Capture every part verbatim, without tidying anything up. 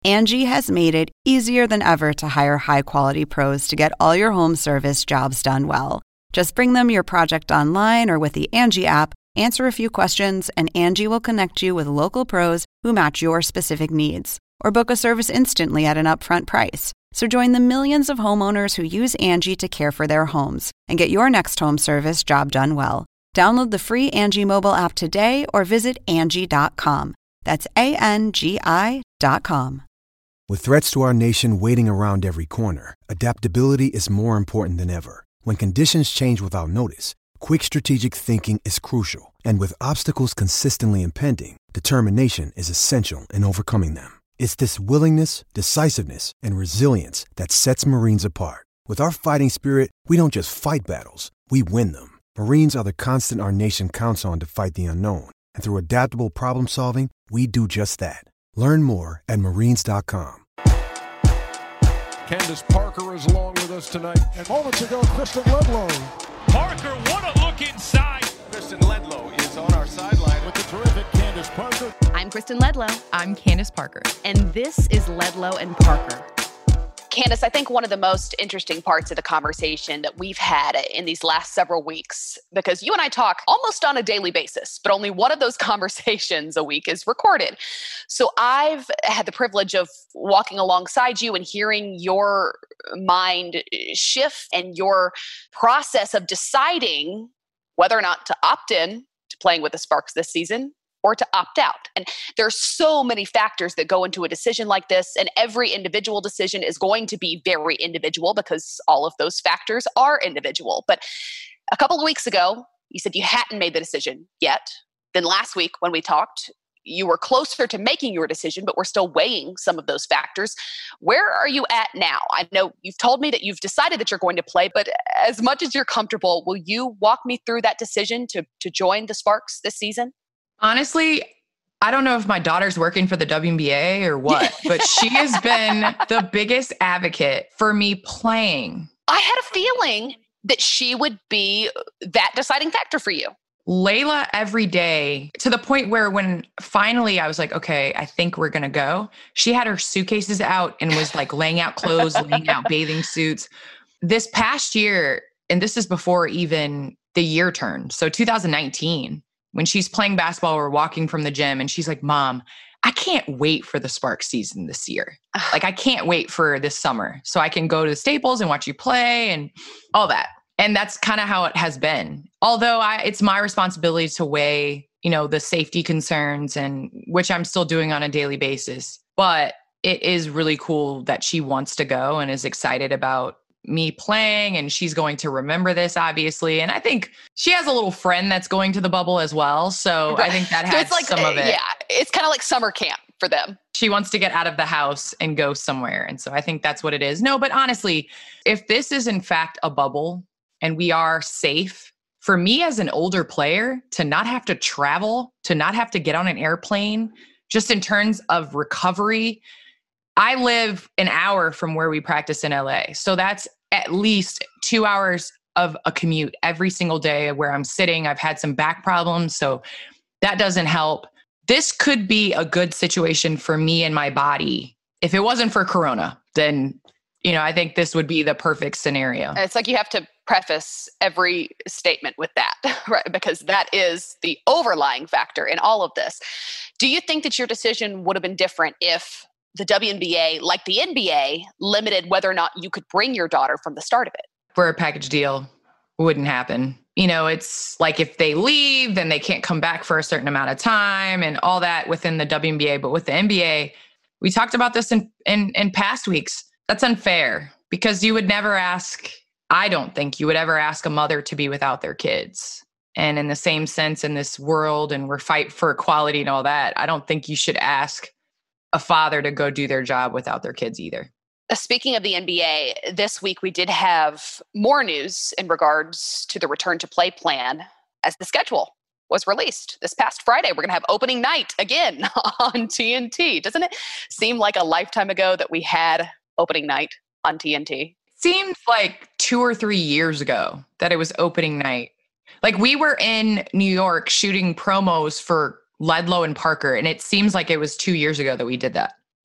Angie has made it easier than ever to hire high-quality pros to get all your home service jobs done well. Just bring them your project online or with the Angie app, answer a few questions, and Angie will connect you with local pros who match your specific needs. Or book a service instantly at an upfront price. So join the millions of homeowners who use Angie to care for their homes and get your next home service job done well. Download the free Angie mobile app today or visit Angie dot com. That's A N G I dot com. With threats to our nation waiting around every corner, adaptability is more important than ever. When conditions change without notice, quick strategic thinking is crucial. And with obstacles consistently impending, determination is essential in overcoming them. It's this willingness, decisiveness, and resilience that sets Marines apart. With our fighting spirit, we don't just fight battles, we win them. Marines are the constant our nation counts on to fight the unknown. And through adaptable problem solving, we do just that. Learn more at marines dot com. Candace Parker is along with us tonight. And moments ago, Kristen Ledlow. Parker, what a look inside. Kristen Ledlow is on our sideline with the terrific Candace Parker. I'm Kristen Ledlow. I'm Candace Parker. And this is Ledlow and Parker. Candace, I think one of the most interesting parts of the conversation that we've had in these last several weeks, because you and I talk almost on a daily basis, but only one of those conversations a week is recorded. So I've had the privilege of walking alongside you and hearing your mind shift and your process of deciding whether or not to opt in to playing with the Sparks this season or to opt out. And there's so many factors that go into a decision like this, and every individual decision is going to be very individual because all of those factors are individual. But a couple of weeks ago, you said you hadn't made the decision yet. Then last week when we talked, you were closer to making your decision, but we're still weighing some of those factors. Where are you at now? I know you've told me that you've decided that you're going to play, but as much as you're comfortable, will you walk me through that decision to, to join the Sparks this season? Honestly, I don't know if my daughter's working for the W N B A or what, but she has been the biggest advocate for me playing. I had a feeling that she would be that deciding factor for you. Layla every day, to the point where when finally I was like, okay, I think we're going to go. She had her suitcases out and was like laying out clothes, laying out bathing suits. This past year, and this is before even the year turned, so two thousand nineteen, when she's playing basketball, we're walking from the gym and she's like, Mom, I can't wait for the Sparks season this year. Like, I can't wait for this summer so I can go to the Staples and watch you play and all that. And that's kind of how it has been. Although I, it's my responsibility to weigh, you know, the safety concerns, and which I'm still doing on a daily basis. But it is really cool that she wants to go and is excited about me playing, and she's going to remember this, obviously. And I think she has a little friend that's going to the bubble as well. So I think that so has it's like, some of it. Yeah, it's kind of like summer camp for them. She wants to get out of the house and go somewhere. And so I think that's what it is. No, but honestly, if this is in fact a bubble and we are safe, for me as an older player to not have to travel, to not have to get on an airplane, just in terms of recovery, I live an hour from where we practice in L A. So that's at least two hours of a commute every single day where I'm sitting. I've had some back problems, so that doesn't help. This could be a good situation for me and my body. If it wasn't for Corona, then, you know, I think this would be the perfect scenario. It's like you have to preface every statement with that, right? Because that is the overlying factor in all of this. Do you think that your decision would have been different if the W N B A, like the N B A, limited whether or not you could bring your daughter from the start of it? For a package deal, wouldn't happen. You know, it's like if they leave, then they can't come back for a certain amount of time and all that within the W N B A. But with the N B A, we talked about this in, in, in past weeks. That's unfair because you would never ask, I don't think you would ever ask a mother to be without their kids. And in the same sense, in this world, and we're fight for equality and all that, I don't think you should ask a father to go do their job without their kids either. Speaking of the N B A, this week we did have more news in regards to the return to play plan as the schedule was released this past Friday. We're going to have opening night again on T N T. Doesn't it seem like a lifetime ago that we had opening night on T N T? Seems like two or three years ago that it was opening night. Like we were in New York shooting promos for Ledlow and Parker, and it seems like it was two years ago that we did that.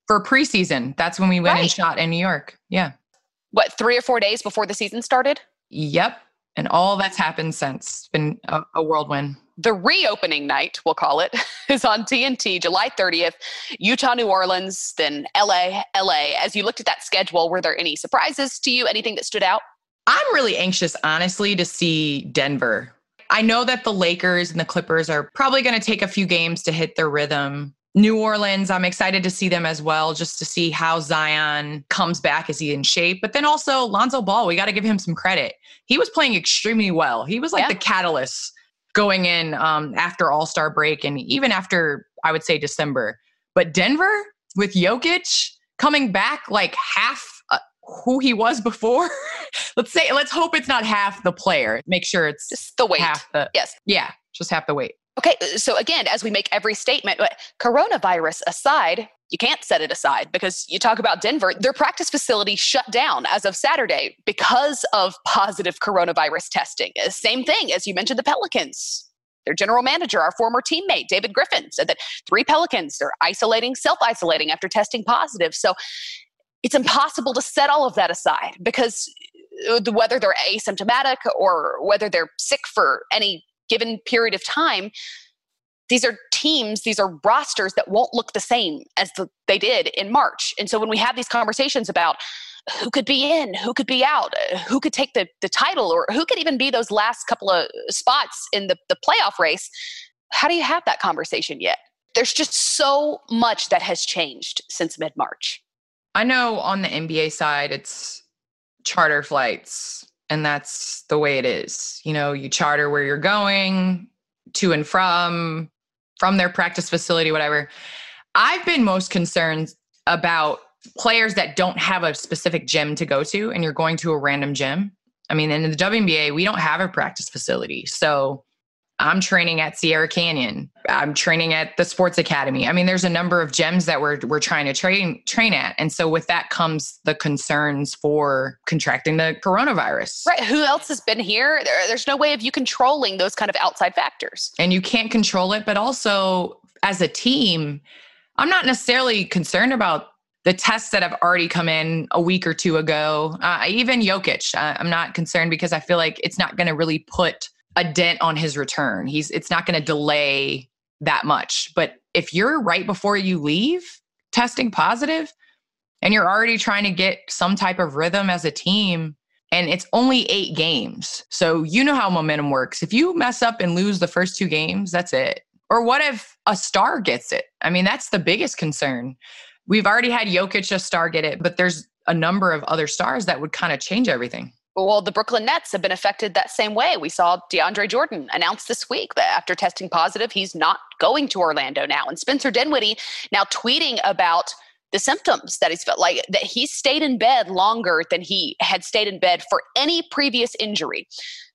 For preseason. That's when we went Right. and shot in New York. Yeah. What, three or four days before the season started? Yep. And all that's happened since. It's been a, a whirlwind. The reopening night, we'll call it, is on T N T, July thirtieth, Utah, New Orleans, then L A, L A. As you looked at that schedule, were there any surprises to you? Anything that stood out? I'm really anxious, honestly, to see Denver. I know that the Lakers and the Clippers are probably going to take a few games to hit their rhythm. New Orleans, I'm excited to see them as well, just to see how Zion comes back. Is he in shape? But then also Lonzo Ball, we got to give him some credit. He was playing extremely well. He was like Yeah. the catalyst going in um, after All-Star break and even after, I would say, December. But Denver with Jokic coming back like half uh, who he was before. let's say, let's hope it's not half the player. Make sure it's Just the weight. half the, Yes. yeah, just half the weight. Okay, so again, as we make every statement, but coronavirus aside, you can't set it aside because you talk about Denver, their practice facility shut down as of Saturday because of positive coronavirus testing. Same thing as you mentioned the Pelicans. Their general manager, our former teammate, David Griffin, said that three Pelicans are isolating, self-isolating after testing positive. So it's impossible to set all of that aside because whether they're asymptomatic or whether they're sick for any given period of time, these are teams, these are rosters that won't look the same as the, they did in March. And so when we have these conversations about who could be in, who could be out, who could take the, the title, or who could even be those last couple of spots in the, the playoff race, how do you have that conversation yet? There's just so much that has changed since mid-March. I know on the N B A side, it's charter flights. And that's the way it is. You know, you charter where you're going to and from, from their practice facility, whatever. I've been most concerned about players that don't have a specific gym to go to and you're going to a random gym. I mean, in the W N B A, we don't have a practice facility. So I'm training at Sierra Canyon. I'm training at the Sports Academy. I mean, there's a number of gyms that we're we're trying to train train at. And so with that comes the concerns for contracting the coronavirus. Right. Who else has been here? There, there's no way of you controlling those kind of outside factors. And you can't control it. But also as a team, I'm not necessarily concerned about the tests that have already come in a week or two ago. Uh, even Jokic, uh, I'm not concerned because I feel like it's not going to really put a dent on his return. He's it's not going to delay that much. But if you're right before you leave testing positive and you're already trying to get some type of rhythm as a team, and it's only eight games. So you know how momentum works. If you mess up and lose the first two games, that's it. Or what if a star gets it? I mean, that's the biggest concern. We've already had Jokic, a star, get it, but there's a number of other stars that would kind of change everything. Well, the Brooklyn Nets have been affected that same way. We saw DeAndre Jordan announce this week that after testing positive, he's not going to Orlando now. And Spencer Dinwiddie now tweeting about the symptoms that he's felt like, that he stayed in bed longer than he had stayed in bed for any previous injury.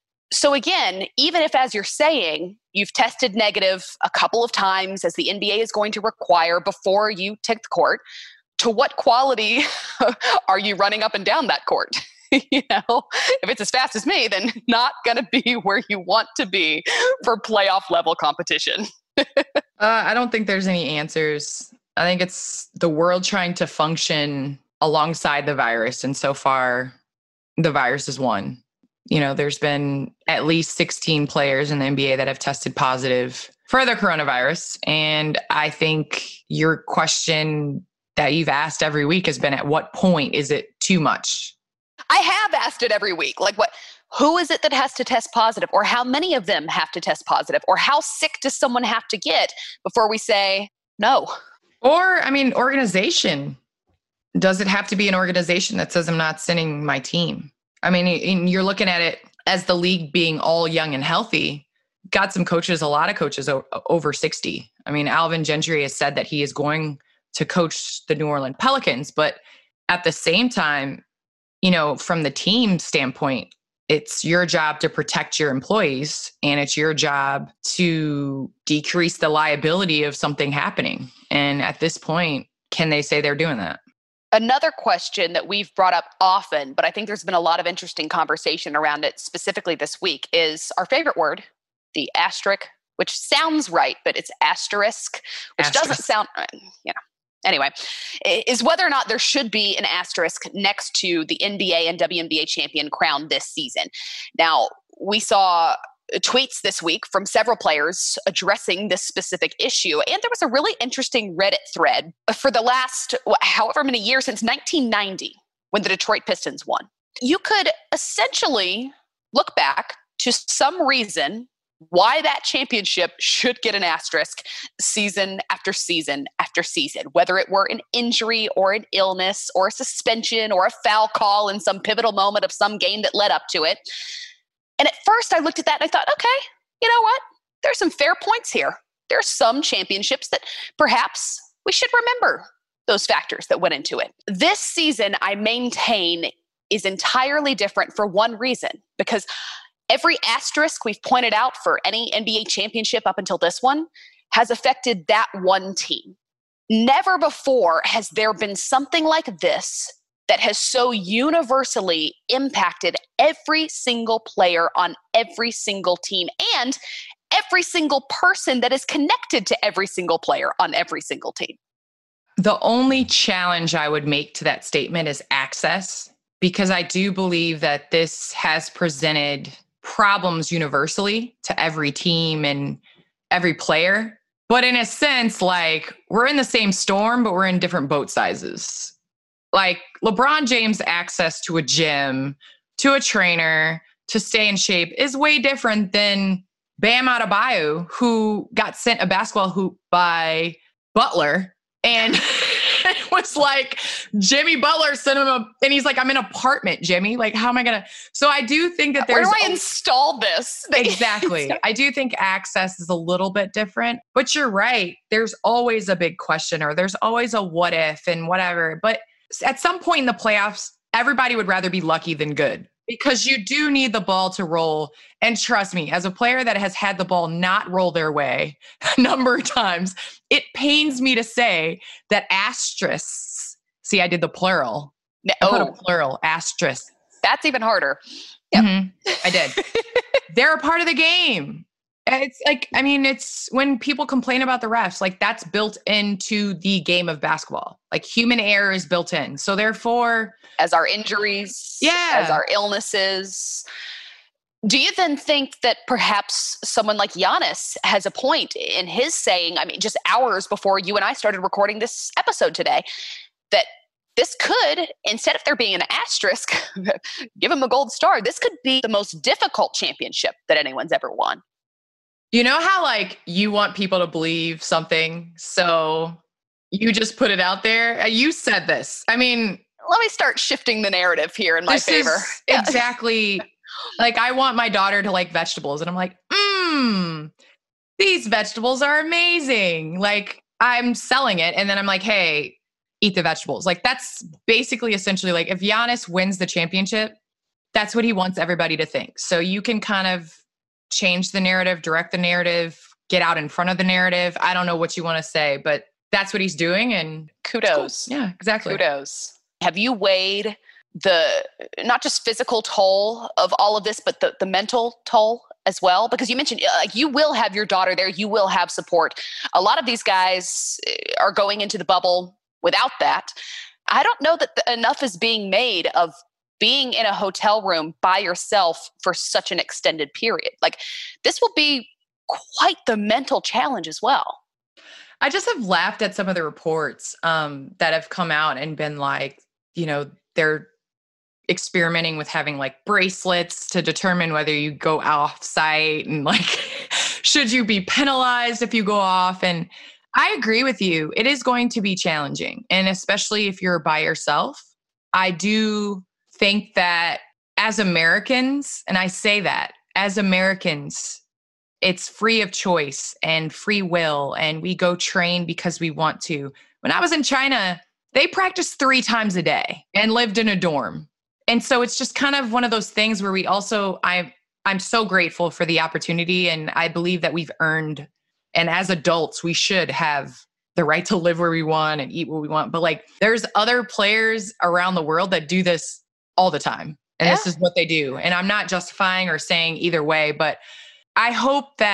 So again, even if, as you're saying, you've tested negative a couple of times, as the N B A is going to require before you take the court, to what quality are you running up and down that court? You know, if it's as fast as me, then not going to be where you want to be for playoff level competition. uh, I don't think there's any answers. I think it's the world trying to function alongside the virus. And so far, the virus has won. You know, there's been at least sixteen players in the N B A that have tested positive for the coronavirus. And I think your question that you've asked every week has been, at what point is it too much? I have asked it every week. Like, what? Who is it that has to test positive? Or how many of them have to test positive? Or how sick does someone have to get before we say no? Or, I mean, organization. Does it have to be an organization that says I'm not sending my team? I mean, you're looking at it as the league being all young and healthy. Got some coaches, a lot of coaches over sixty. I mean, Alvin Gentry has said that he is going to coach the New Orleans Pelicans. But at the same time, you know, from the team standpoint, it's your job to protect your employees, and it's your job to decrease the liability of something happening. And at this point, can they say they're doing that? Another question that we've brought up often, but I think there's been a lot of interesting conversation around it specifically this week, is our favorite word, the asterisk, which sounds right, but it's asterisk, which Asterisk. doesn't sound, you know, Anyway, is whether or not there should be an asterisk next to the N B A and W N B A champion crown this season. Now, we saw tweets this week from several players addressing this specific issue. And there was a really interesting Reddit thread for the last however many years since nineteen ninety, when the Detroit Pistons won. You could essentially look back to some reason why that championship should get an asterisk season after season after season, whether it were an injury or an illness or a suspension or a foul call in some pivotal moment of some game that led up to it. And at first I looked at that and I thought, okay, you know what? There's some fair points here. There are some championships that perhaps we should remember those factors that went into it. This season, I maintain, is entirely different for one reason, because every asterisk we've pointed out for any N B A championship up until this one has affected that one team. Never before has there been something like this that has so universally impacted every single player on every single team and every single person that is connected to every single player on every single team. The only challenge I would make to that statement is access, because I do believe that this has presented problems universally to every team and every player. But in a sense, like, we're in the same storm, but we're in different boat sizes. Like, LeBron James' access to a gym, to a trainer, to stay in shape is way different than Bam Adebayo, who got sent a basketball hoop by Butler. And it was like, Jimmy Butler sent him a, and he's like, I'm in an apartment, Jimmy. Like, how am I going to? So I do think that there's. Where do I install this? Exactly. I do think access is a little bit different, but you're right. There's always a big question, or there's always a what if and whatever. But at some point in the playoffs, everybody would rather be lucky than good, because you do need the ball to roll. And trust me, as a player that has had the ball not roll their way a number of times, it pains me to say that asterisks, see, I did the plural. No. I put a plural, asterisk. That's even harder. Yep. Mm-hmm. I did. They're a part of the game. It's like, I mean, it's when people complain about the refs, like, that's built into the game of basketball. Like, human error is built in. So therefore, as our injuries, yeah, as our illnesses. Do you then think that perhaps someone like Giannis has a point in his saying, I mean, just hours before you and I started recording this episode today, that this could, instead of there being an asterisk, give him a gold star, this could be the most difficult championship that anyone's ever won? You know how, like, you want people to believe something, so you just put it out there? You said this. I mean, let me start shifting the narrative here in my this favor. Is exactly. Like, I want my daughter to like vegetables, and I'm like, mmm, these vegetables are amazing. Like, I'm selling it, and then I'm like, hey, eat the vegetables. Like, that's basically essentially, like, if Giannis wins the championship, that's what he wants everybody to think. So you can kind of change the narrative, direct the narrative, get out in front of the narrative. I don't know what you want to say, but that's what he's doing. And kudos. Cool. Yeah, exactly. Kudos. Have you weighed the, not just physical toll of all of this, but the, the mental toll as well? Because you mentioned, like, you will have your daughter there. You will have support. A lot of these guys are going into the bubble without that. I don't know that the, enough is being made of being in a hotel room by yourself for such an extended period. Like, this will be quite the mental challenge as well. I just have laughed at some of the reports um, that have come out and been like, you know, they're experimenting with having like bracelets to determine whether you go off site, and like, should you be penalized if you go off? And I agree with you. It is going to be challenging. And especially if you're by yourself, I do think that as Americans, and I say that as Americans, it's free of choice and free will, and we go train because we want to. When I was in China, they practiced three times a day and lived in a dorm. And so it's just kind of one of those things where we also, I, I'm so grateful for the opportunity, and I believe that we've earned, and as adults, we should have the right to live where we want and eat what we want. But like, there's other players around the world that do this all the time. And yeah. This is what they do. And I'm not justifying or saying either way, but I hope that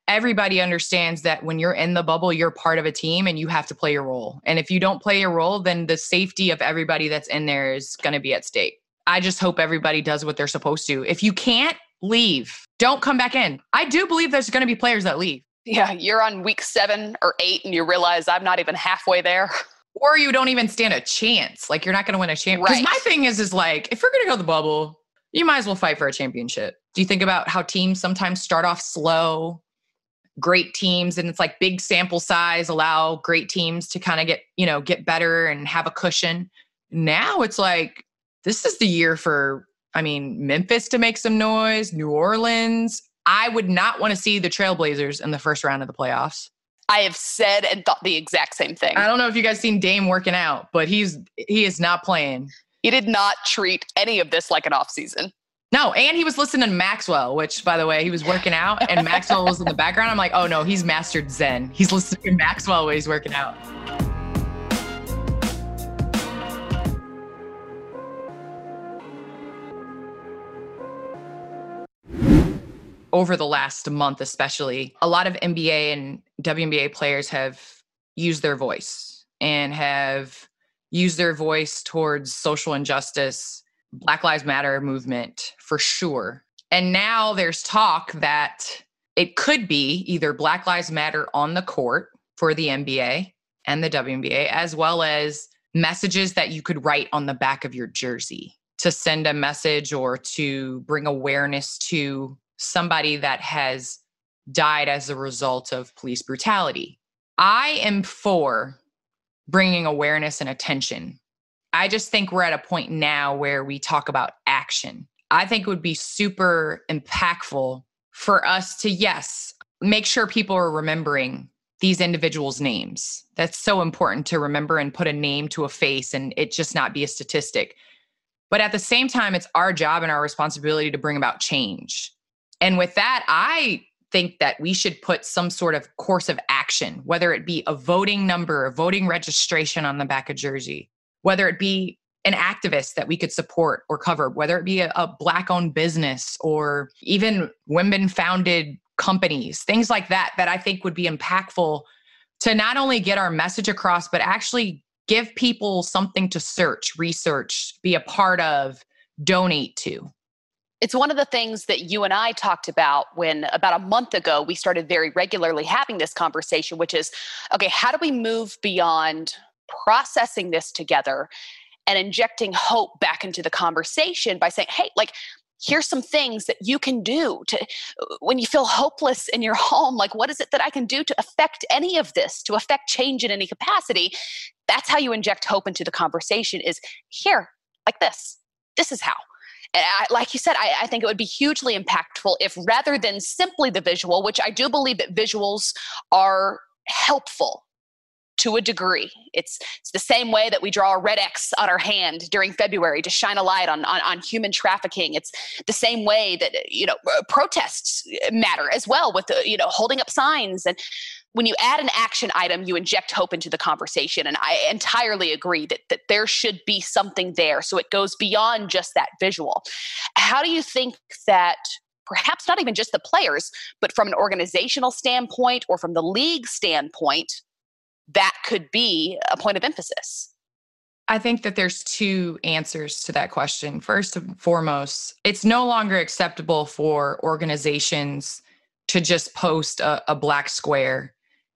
everybody understands that when you're in the bubble, you're part of a team and you have to play your role. And if you don't play your role, then the safety of everybody that's in there is going to be at stake. I just hope everybody does what they're supposed to. If you can't, leave. Don't come back in. I do believe there's going to be players that leave. Yeah, you're on week seven or eight and you realize I'm not even halfway there. Or you don't even stand a chance. Like, you're not going to win a championship. Because Right. my thing is, is like, if we're going to go to the bubble, you might as well fight for a championship. Do you think about how teams sometimes start off slow, great teams, and it's like big sample size allow great teams to kind of get, you know, get better and have a cushion. Now it's like, this is the year for, I mean, Memphis to make some noise, New Orleans. I would not want to see the Trailblazers in the first round of the playoffs. I have said and thought the exact same thing. I don't know if you guys seen Dame working out, but he's he is not playing. He did not treat any of this like an offseason. No, and he was listening to Maxwell, which, by the way, he was working out, and Maxwell was in the background. I'm like, oh no, he's mastered Zen. He's listening to Maxwell while he's working out. Over the last month, especially, a lot of N B A and W N B A players have used their voice and have used their voice towards social injustice, Black Lives Matter movement, for sure. And now there's talk that it could be either Black Lives Matter on the court for the N B A and the W N B A, as well as messages that you could write on the back of your jersey to send a message or to bring awareness to somebody that has died as a result of police brutality. I am for bringing awareness and attention. I just think we're at a point now where we talk about action. I think it would be super impactful for us to, yes, make sure people are remembering these individuals' names. That's so important to remember and put a name to a face and it just not be a statistic. But at the same time, it's our job and our responsibility to bring about change. And with that, I think that we should put some sort of course of action, whether it be a voting number, a voting registration on the back of jersey, whether it be an activist that we could support or cover, whether it be a, a Black-owned business or even women-founded companies, things like that, that I think would be impactful to not only get our message across, but actually give people something to search, research, be a part of, donate to. It's one of the things that you and I talked about when about a month ago, we started very regularly having this conversation, which is, okay, how do we move beyond processing this together and injecting hope back into the conversation by saying, hey, like, here's some things that you can do to, when you feel hopeless in your home, like, what is it that I can do to affect any of this, to affect change in any capacity? That's how you inject hope into the conversation, is here, like this. This is how. And I, like you said, I, I think it would be hugely impactful if, rather than simply the visual, which I do believe that visuals are helpful to a degree. It's, it's the same way that we draw a red X on our hand during February to shine a light on, on, on human trafficking. It's the same way that, you know, protests matter as well, with, you know, holding up signs. And when you add an action item, you inject hope into the conversation. And I entirely agree that, that there should be something there. So it goes beyond just that visual. How do you think that perhaps not even just the players, but from an organizational standpoint or from the league standpoint, that could be a point of emphasis? I think that there's two answers to that question. First and foremost, it's no longer acceptable for organizations to just post a, a black square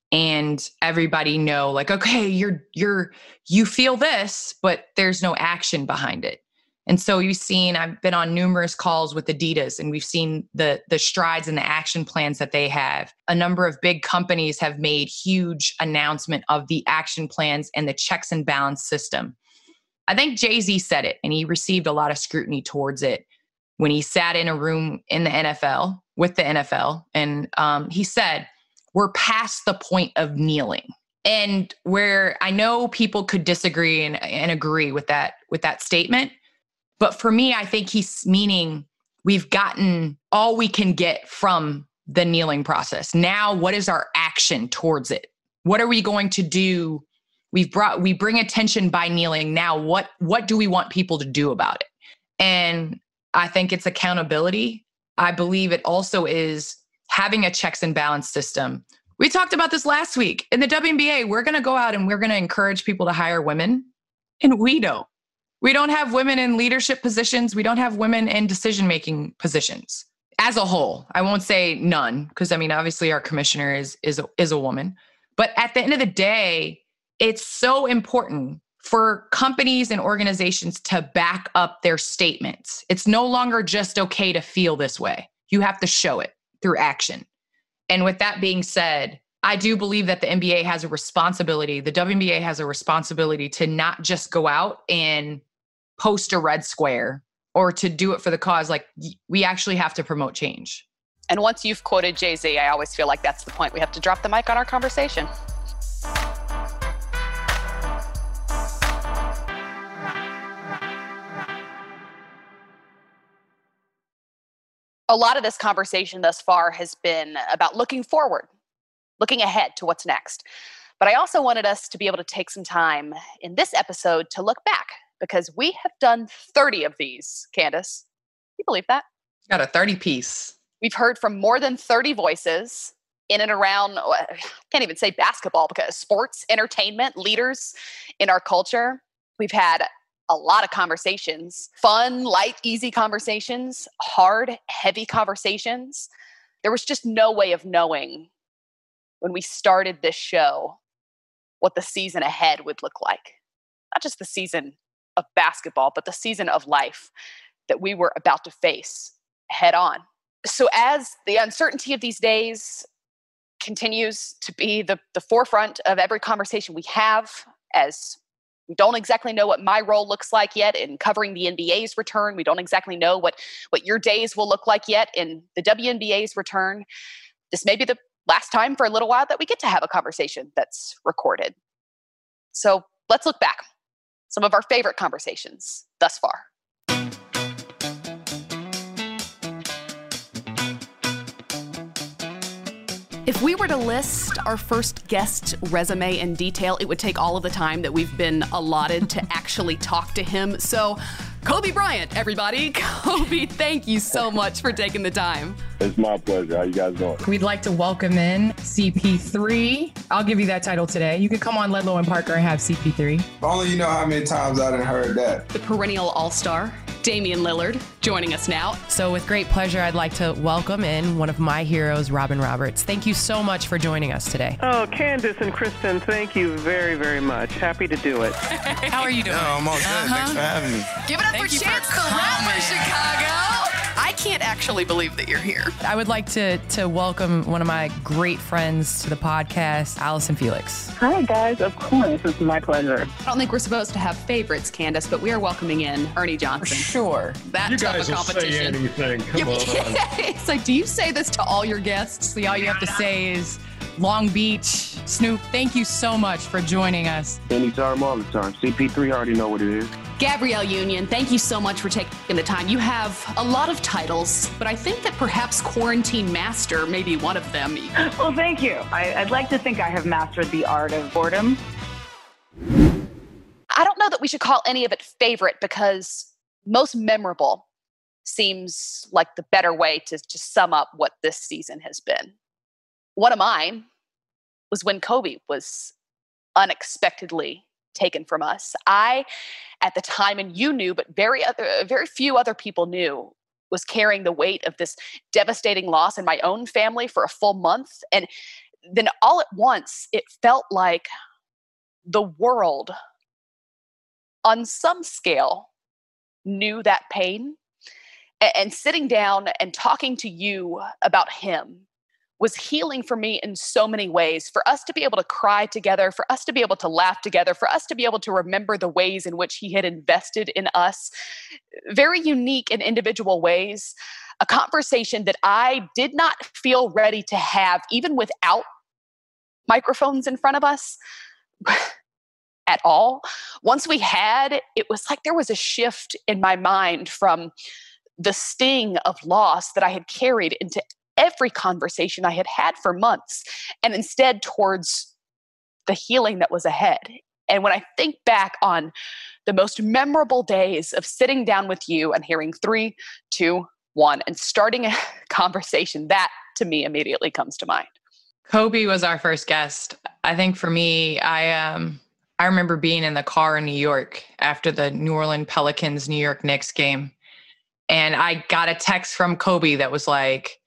and everybody know, like, okay, you're, you're, you feel this, but there's no action behind it. And so you've seen, I've been on numerous calls with Adidas, and we've seen the, the strides and the action plans that they have. A number of big companies have made huge announcement of the action plans and the checks and balance system. I think Jay-Z said it, and he received a lot of scrutiny towards it when he sat in a room in the N F L with the N F L. And um, he said, we're past the point of kneeling. And where I know people could disagree and, and agree with that, with that statement. But for me, I think he's meaning we've gotten all we can get from the kneeling process. Now, what is our action towards it? What are we going to do? We've brought, we bring attention by kneeling. Now, what, what do we want people to do about it? And I think it's accountability. I believe it also is having a checks and balance system. We talked about this last week. In the W N B A, we're going to go out and we're going to encourage people to hire women, and we don't. We don't have women in leadership positions. We don't have women in decision-making positions as a whole. I won't say none, because I mean, obviously our commissioner is, is, a, is a woman. But at the end of the day, it's so important for companies and organizations to back up their statements. It's no longer just okay to feel this way. You have to show it through action. And with that being said, I do believe that the N B A has a responsibility, the W N B A has a responsibility to not just go out and post a red square or to do it for the cause. Like, we actually have to promote change. And once you've quoted Jay-Z, I always feel like that's the point. We have to drop the mic on our conversation. A lot of this conversation thus far has been about looking forward, looking ahead to what's next. But I also wanted us to be able to take some time in this episode to look back, because we have done thirty of these, Candace. Can you believe that? Got a thirty piece. We've heard from more than thirty voices in and around, I can't even say basketball, because sports, entertainment, leaders in our culture. We've had a lot of conversations, fun, light, easy conversations, hard, heavy conversations. There was just no way of knowing when we started this show what the season ahead would look like. Not just the season of basketball, but the season of life that we were about to face head on. So as the uncertainty of these days continues to be the, the forefront of every conversation we have, as we don't exactly know what my role looks like yet in covering the N B A's return. We don't exactly know what, what your days will look like yet in the W N B A's return. This may be the last time for a little while that we get to have a conversation that's recorded. So let's look back. Some of our favorite conversations thus far. If we were to list our first guest's resume in detail, it would take all of the time that we've been allotted to actually talk to him. So, Kobe Bryant, everybody. Kobe, thank you so much for taking the time. It's my pleasure. How you guys doing? We'd like to welcome in C P three. I'll give you that title today. You can come on Ledlow and Parker and have C P three. If only you know how many times I done heard that. The perennial all-star, Damian Lillard, joining us now. So with great pleasure, I'd like to welcome in one of my heroes, Robin Roberts. Thank you so much for joining us today. Oh, Candace and Kristen, thank you very, very much. Happy to do it. How are you doing? Oh, I'm all good. Uh-huh. Thanks for having me. Give it up Thank for you Chance for the Rapper, coming. Chicago. I can't actually believe that you're here. I would like to to welcome one of my great friends to the podcast, Allison Felix. Hi, guys. Of course. It's my pleasure. I don't think we're supposed to have favorites, Candace, but we are welcoming in Ernie Johnson. Sure. That You tough guys a will say competition. anything. Come Yeah, on. it's like, do you say this to all your guests? So all you have to say is Long Beach. Snoop, thank you so much for joining us. Anytime, all the time. C P three already know what it is. Gabrielle Union, thank you so much for taking the time. You have a lot of titles, but I think that perhaps Quarantine Master may be one of them. Well, thank you. I, I'd like to think I have mastered the art of boredom. I don't know that we should call any of it favorite, because most memorable seems like the better way to, to sum up what this season has been. One of mine was when Kobe was unexpectedly taken from us. I, at the time, and you knew, but very other, very few other people knew, was carrying the weight of this devastating loss in my own family for a full month. And then all at once, it felt like the world, on some scale, knew that pain. And sitting down and talking to you about him was healing for me in so many ways. For us to be able to cry together, for us to be able to laugh together, for us to be able to remember the ways in which he had invested in us, very unique and individual ways. A conversation that I did not feel ready to have, even without microphones in front of us at all. Once we had, it was like there was a shift in my mind from the sting of loss that I had carried into every conversation I had had for months, and instead towards the healing that was ahead. And when I think back on the most memorable days of sitting down with you and hearing three, two, one, and starting a conversation, that to me immediately comes to mind. Kobe was our first guest. I think for me, I um I remember being in the car in New York after the New Orleans Pelicans, New York Knicks game. And I got a text from Kobe that was like,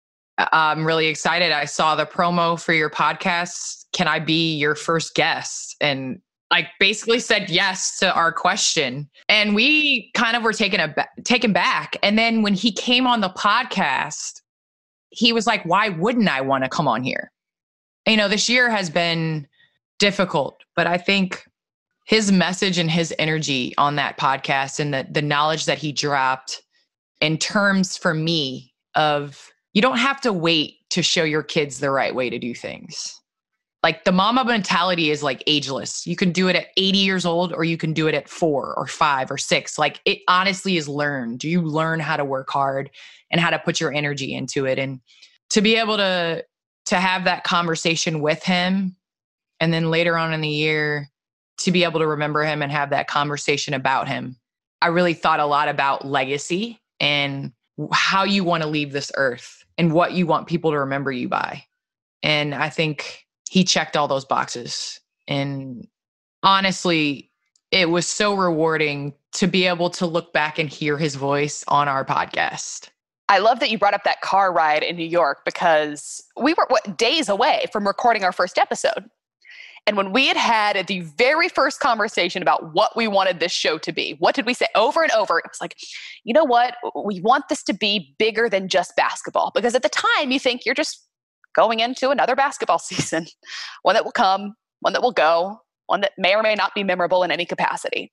I'm really excited. I saw the promo for your podcast. Can I be your first guest? And like basically said yes to our question. And we kind of were taken, ab- taken back. And then when he came on the podcast, he was like, why wouldn't I want to come on here? You know, this year has been difficult, but I think his message and his energy on that podcast and the, the knowledge that he dropped in terms for me of you don't have to wait to show your kids the right way to do things. Like the mama mentality is like ageless. You can do it at eighty years old or you can do it at four or five or six. Like it honestly is learned. You learn how to work hard and how to put your energy into it. And to be able to, to have that conversation with him and then later on in the year to be able to remember him and have that conversation about him. I really thought a lot about legacy and how you want to leave this earth and what you want people to remember you by. And I think he checked all those boxes. And honestly, it was so rewarding to be able to look back and hear his voice on our podcast. I love that you brought up that car ride in New York because we were what, days away from recording our first episode. And when we had had the very first conversation about what we wanted this show to be, what did we say over and over? It was like, you know what? We want this to be bigger than just basketball. Because at the time, you think you're just going into another basketball season, one that will come, one that will go, one that may or may not be memorable in any capacity.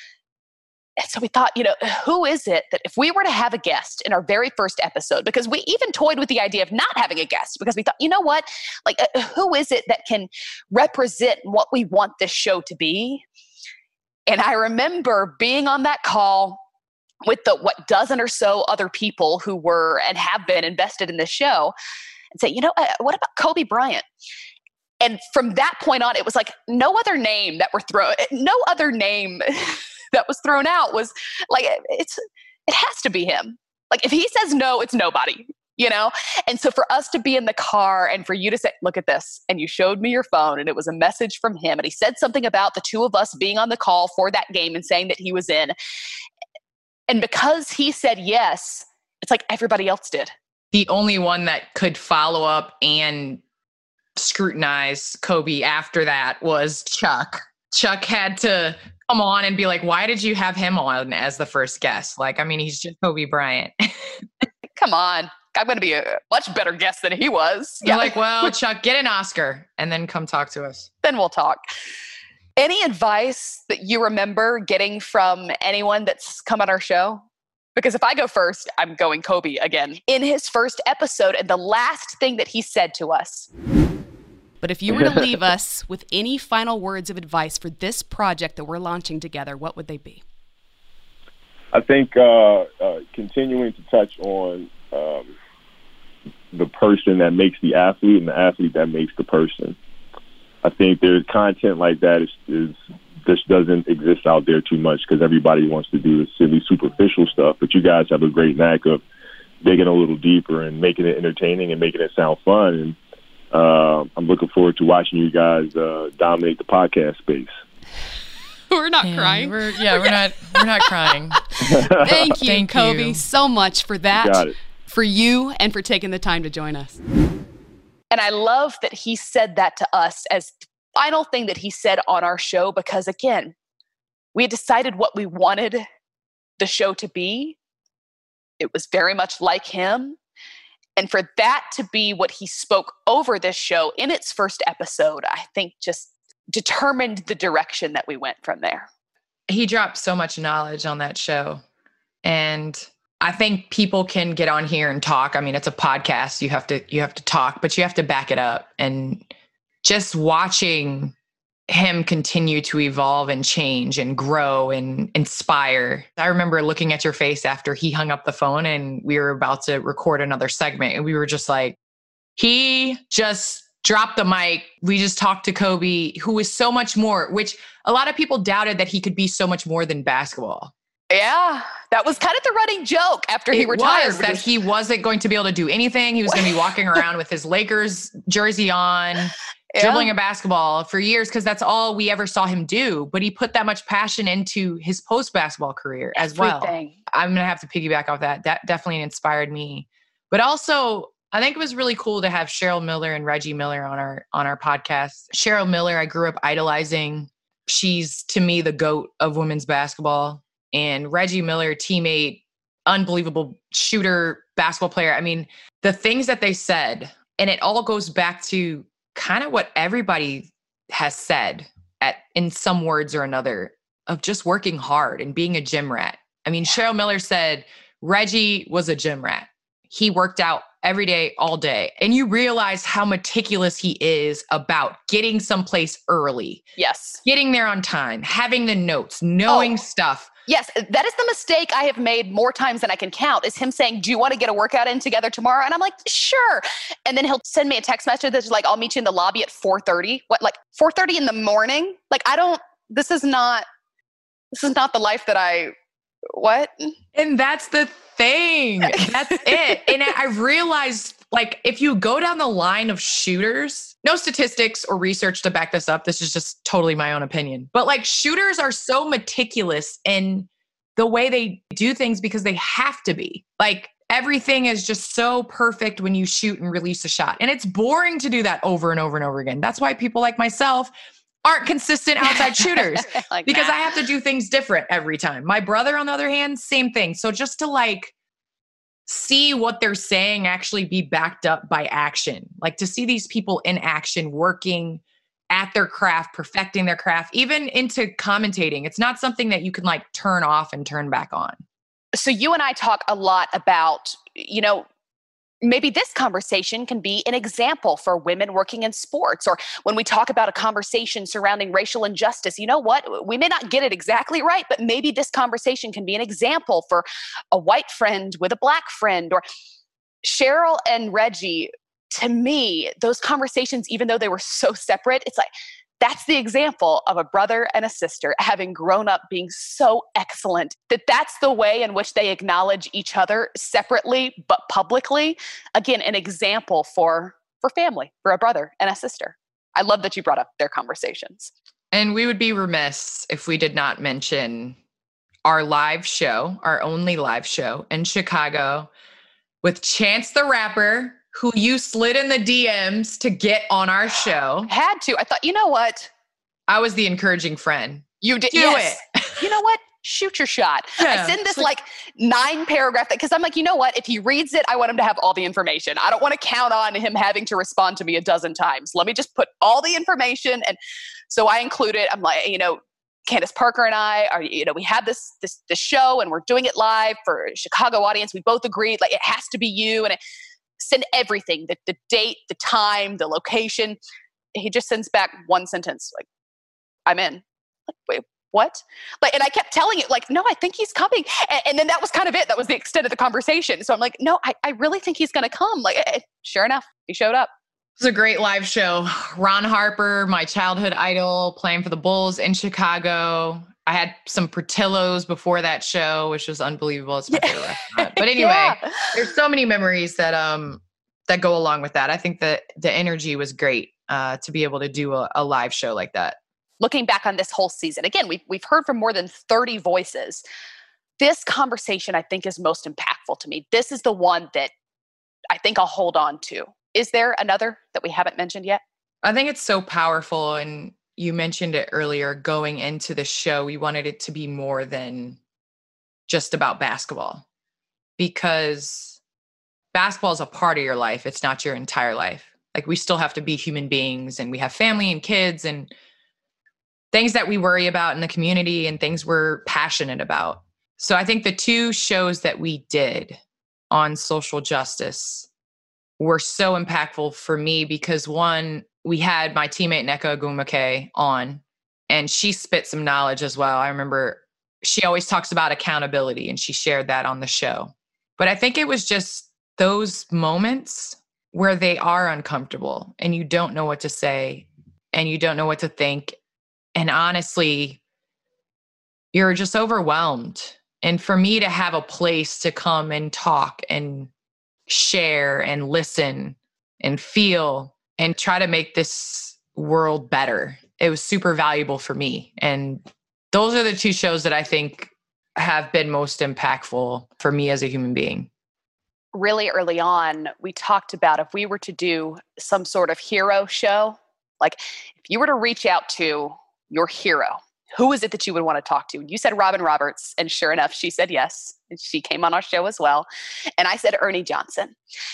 And so we thought, you know, who is it that if we were to have a guest in our very first episode, because we even toyed with the idea of not having a guest because we thought, you know what, like uh, who is it that can represent what we want this show to be? And I remember being on that call with the what dozen or so other people who were and have been invested in this show and say, you know, uh, what about Kobe Bryant? And from that point on, it was like no other name that were thrown, no other name that was thrown out was like, it's, it has to be him. Like if he says no, it's nobody, you know? And so for us to be in the car and for you to say, look at this, and you showed me your phone and it was a message from him and he said something about the two of us being on the call for that game and saying that he was in. And because he said yes, it's like everybody else did. The only one that could follow up and scrutinize Kobe after that was Chuck. Chuck had to come on and be like, why did you have him on as the first guest? Like, I mean, he's just Kobe Bryant. Come on. I'm going to be a much better guest than he was. You're yeah. like, well, Chuck, get an Oscar and then come talk to us. Then we'll talk. Any advice that you remember getting from anyone that's come on our show? Because if I go first, I'm going Kobe again. In his first episode, and the last thing that he said to us. But if you were to leave us with any final words of advice for this project that we're launching together, what would they be? I think uh, uh, continuing to touch on um, the person that makes the athlete and the athlete that makes the person. I think there's content like that is, is this doesn't exist out there too much because everybody wants to do the silly, superficial stuff. But you guys have a great knack of digging a little deeper and making it entertaining and making it sound fun. And Uh, I'm looking forward to watching you guys uh, dominate the podcast space. We're not yeah, crying. We're, yeah, we're not. We're not crying. Thank you, Thank Kobe, you. so much for that. You got it. For you and for taking the time to join us. And I love that he said that to us as the final thing that he said on our show, because again, we had decided what we wanted the show to be. It was very much like him. And for that to be what he spoke over this show in its first episode, I think just determined the direction that we went from there. He dropped so much knowledge on that show. And I think people can get on here and talk. I mean, it's a podcast. You have to, you have to talk, but you have to back it up. And just watching him continue to evolve and change and grow and inspire. I remember looking at your face after he hung up the phone and we were about to record another segment. And we were just like, he just dropped the mic. We just talked to Kobe, who is so much more, which a lot of people doubted that he could be so much more than basketball. Yeah, that was kind of the running joke after he it retired. Was that was, he wasn't going to be able to do anything. He was going to be walking around with his Lakers jersey on, yeah. dribbling a basketball for years because that's all we ever saw him do. But he put that much passion into his post-basketball career as Everything. well. I'm going to have to piggyback off that. That definitely inspired me. But also, I think it was really cool to have Cheryl Miller and Reggie Miller on our on our podcast. Cheryl Miller, I grew up idolizing. She's, to me, the GOAT of women's basketball. And Reggie Miller, teammate, unbelievable shooter, basketball player. I mean, the things that they said, and it all goes back to kind of what everybody has said at in some words or another of just working hard and being a gym rat. I mean, Cheryl Miller said Reggie was a gym rat. He worked out every day, all day. And you realize how meticulous he is about getting someplace early. Yes. Getting there on time, having the notes, knowing oh. stuff. Yes, that is the mistake I have made more times than I can count, is him saying, do you want to get a workout in together tomorrow? And I'm like, sure. And then he'll send me a text message that's like, I'll meet you in the lobby at four thirty. What, like four thirty in the morning? Like, I don't, this is not, this is not the life that I, what? And that's the thing. That's it. And I've realized, like, if you go down the line of shooters, no statistics or research to back this up. This is just totally my own opinion. But like, shooters are so meticulous in the way they do things because they have to be. Like, everything is just so perfect when you shoot and release a shot. And it's boring to do that over and over and over again. That's why people like myself aren't consistent outside shooters like because that. I have to do things different every time. My brother, on the other hand, same thing. So just to like see what they're saying actually be backed up by action, like to see these people in action, working at their craft, perfecting their craft, even into commentating. It's not something that you can like turn off and turn back on. So you and I talk a lot about, you know, maybe this conversation can be an example for women working in sports, or when we talk about a conversation surrounding racial injustice, you know what? We may not get it exactly right, but maybe this conversation can be an example for a white friend with a black friend. Or Cheryl and Reggie, to me, those conversations, even though they were so separate, it's like, that's the example of a brother and a sister having grown up being so excellent that that's the way in which they acknowledge each other separately but publicly. Again, an example for for family, for a brother and a sister. I love that you brought up their conversations. And we would be remiss if we did not mention our live show, our only live show in Chicago with Chance the Rapper, who you slid in the D Ms to get on our show. Had to. I thought, you know what? I was the encouraging friend. You did. Do yes. it. You know what? Shoot your shot. Yeah. I send this like nine paragraph, because I'm like, you know what? If he reads it, I want him to have all the information. I don't want to count on him having to respond to me a dozen times. Let me just put all the information. And so I included, I'm like, you know, Candace Parker and I are, you know, we have this, this, this show and we're doing it live for a Chicago audience. We both agreed, like, it has to be you. And it, send everything, the, the date, the time, the location. He just sends back one sentence, like, I'm in. Like, wait, what? Like, and I kept telling it, like, no, I think he's coming. And, and then that was kind of it. That was the extent of the conversation. So I'm like, no, I, I really think he's going to come. Like, eh, sure enough, he showed up. It was a great live show. Ron Harper, my childhood idol, playing for the Bulls in Chicago. I had some Portillo's before that show, which was unbelievable. It's my favorite restaurant. But anyway, yeah. There's so many memories that um that go along with that. I think that the energy was great uh, to be able to do a, a live show like that. Looking back on this whole season, again, we've, we've heard from more than thirty voices. This conversation, I think, is most impactful to me. This is the one that I think I'll hold on to. Is there another that we haven't mentioned yet? I think it's so powerful, and you mentioned it earlier, going into the show, we wanted it to be more than just about basketball, because basketball is a part of your life. It's not your entire life. Like, we still have to be human beings, and we have family and kids and things that we worry about in the community and things we're passionate about. So I think the two shows that we did on social justice were so impactful for me because, one, we had my teammate Nneka Ogwumike on, and she spit some knowledge as well. I remember she always talks about accountability, and she shared that on the show. But I think it was just those moments where they are uncomfortable and you don't know what to say and you don't know what to think. And honestly, you're just overwhelmed. And for me to have a place to come and talk and share and listen and feel and try to make this world better, it was super valuable for me. And those are the two shows that I think have been most impactful for me as a human being. Really early on, we talked about if we were to do some sort of hero show, like if you were to reach out to your hero, who is it that you would want to talk to? You said Robin Roberts, and sure enough, she said yes. She came on our show as well. And I said Ernie Johnson.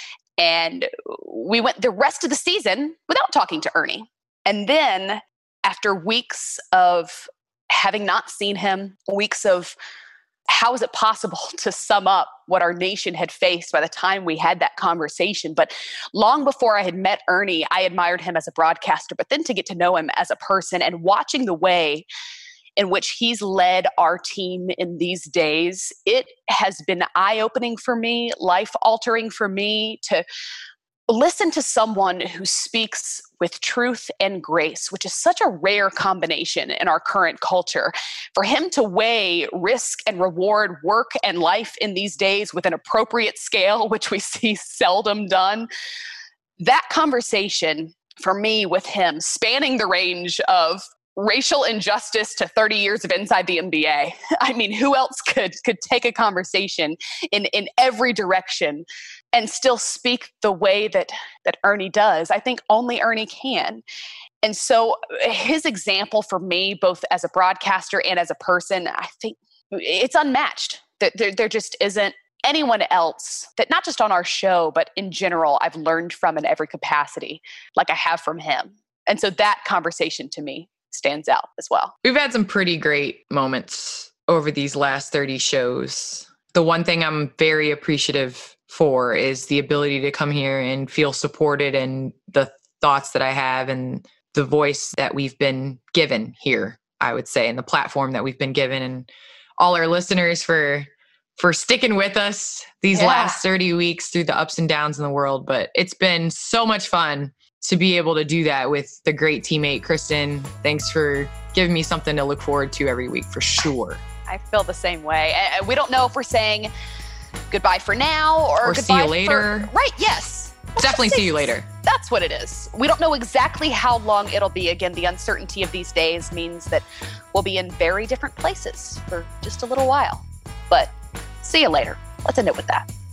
And we went the rest of the season without talking to Ernie. And then after weeks of having not seen him, weeks of how is it possible to sum up what our nation had faced by the time we had that conversation? But long before I had met Ernie, I admired him as a broadcaster, but then to get to know him as a person and watching the way in which he's led our team in these days, it has been eye-opening for me, life-altering for me to listen to someone who speaks with truth and grace, which is such a rare combination in our current culture. For him to weigh risk and reward, work and life in these days with an appropriate scale, which we see seldom done, that conversation for me with him, spanning the range of racial injustice to thirty years of inside the N B A. I mean, who else could could take a conversation in, in every direction and still speak the way that, that Ernie does? I think only Ernie can. And so his example for me, both as a broadcaster and as a person, I think it's unmatched. There, there just isn't anyone else that, not just on our show, but in general, I've learned from in every capacity like I have from him. And so that conversation to me stands out as well. We've had some pretty great moments over these last thirty shows. The one thing I'm very appreciative for is the ability to come here and feel supported, and the thoughts that I have and the voice that we've been given here, I would say, and the platform that we've been given, and all our listeners for for sticking with us these yeah. last thirty weeks through the ups and downs in the world. But it's been so much fun to be able to do that with the great teammate, Kristen. Thanks for giving me something to look forward to every week, for sure. I feel the same way. We don't know if we're saying goodbye for now or, or goodbye see you later. For, right, yes. We'll Definitely see you later. That's what it is. We don't know exactly how long it'll be. Again, the uncertainty of these days means that we'll be in very different places for just a little while. But see you later. Let's end it with that.